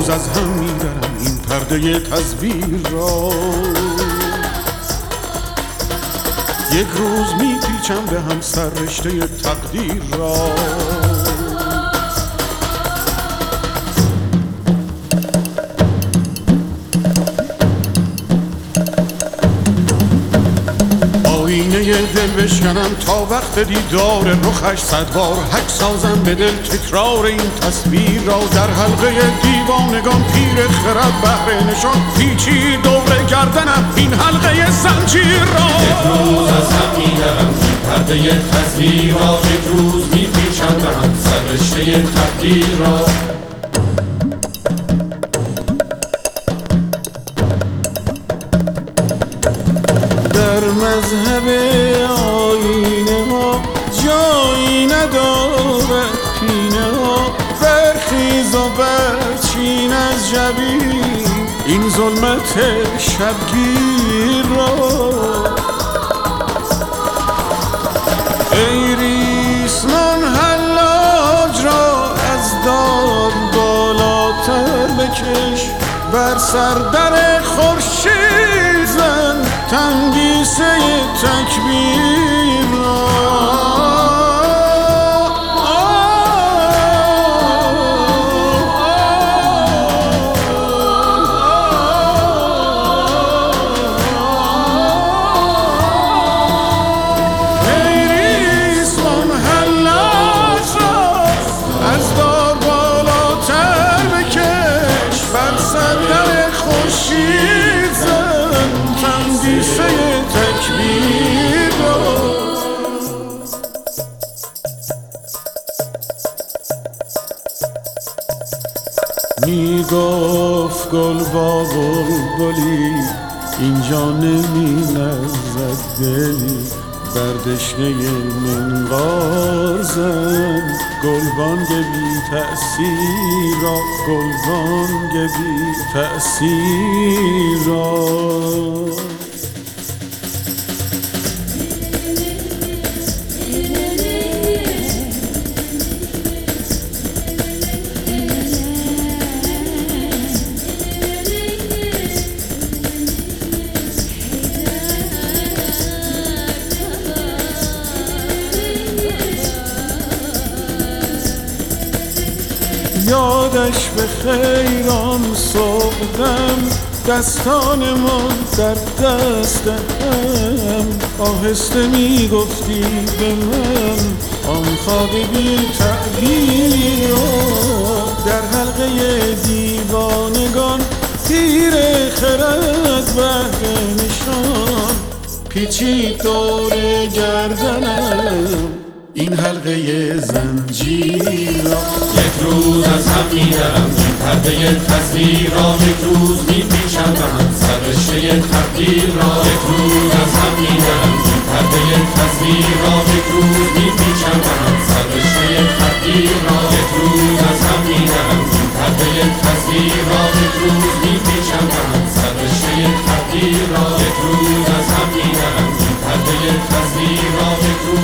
روز از هم میبرم این پرده تصویر را. یک روز میپیچم به هم سر رشته تقدیر را. آینه دل بشکنم تا وقت دیدار رخش 100 بار حک سازم به دل تکرار این تصویر را. در حلقه دیوانگان پیر خرد بهر نشان پیچی دور گردنم این حلقه زنجیر را. یک روز از هم میدرم این پرده تصویر را. یک روز میپیچم به هم سر رشته تقدیر را. در مذهب آینه ها جایی ندارد پینه ها. برخیز و برچین از جبین این ظلمت شبگیر را. ای ریسمان حلاج را از دار بالاتر بکش. بر سر در خورشید زن تنگیسه تکبیر را. ای ریسمان حلاج را از دار بالاتر بکش. بر سر در خورشید زن تنگیسه تکبیر را. میگفت گل با بلبلی اینجا نمی لرزد دلی. بر دشنه منقار زن گلبانگ بی تأثیر را. گلبانگ بی تأثیر را. یادش به خیران صبحدم دستانمان در دست هم. آهسته میگفتی به من آن خواب بی تعبیر را. در حلقه دیوانگان تیر خرد بهر نشان پیچید دور گردنم این حلقه زنجیر را. یک روز از هم میدرم این پرده تصویر را. یک روز میپیچم به هم سر رشته تقدیر را. یک روز از هم میدرم این پرده تصویر را. یک روز میپیچم به هم سر رشته تقدیر را. یک روز از هم میدرم این پرده تصویر را. یک روز میپیچم به هم سر رشته تقدیر را. یک روز از هم میدرم این پرده تصویر را. یک روز